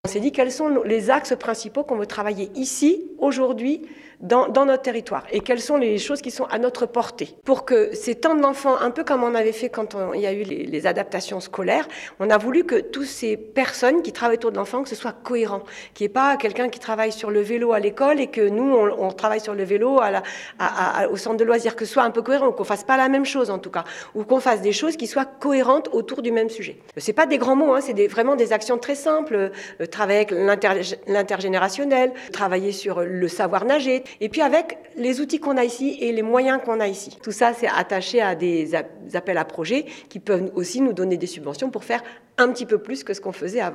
On s'est dit quels sont les axes principaux qu'on veut travailler ici, aujourd'hui, dans notre territoire, et quelles sont les choses qui sont à notre portée. Pour que ces temps de l'enfant, un peu comme on avait fait quand il y a eu les adaptations scolaires, on a voulu que toutes ces personnes qui travaillent autour de l'enfant, que ce soit cohérent, qu'il n'y ait pas quelqu'un qui travaille sur le vélo à l'école et que nous, on travaille sur le vélo au centre de loisirs, que ce soit un peu cohérent, qu'on ne fasse pas la même chose en tout cas, ou qu'on fasse des choses qui soient cohérentes autour du même sujet. Ce n'est pas des grands mots, hein, c'est vraiment des actions très simples, travailler avec l'intergénérationnel, travailler sur le savoir nager, et puis avec les outils qu'on a ici et les moyens qu'on a ici. Tout ça, c'est attaché à des appels à projets qui peuvent aussi nous donner des subventions pour faire un petit peu plus que ce qu'on faisait avant.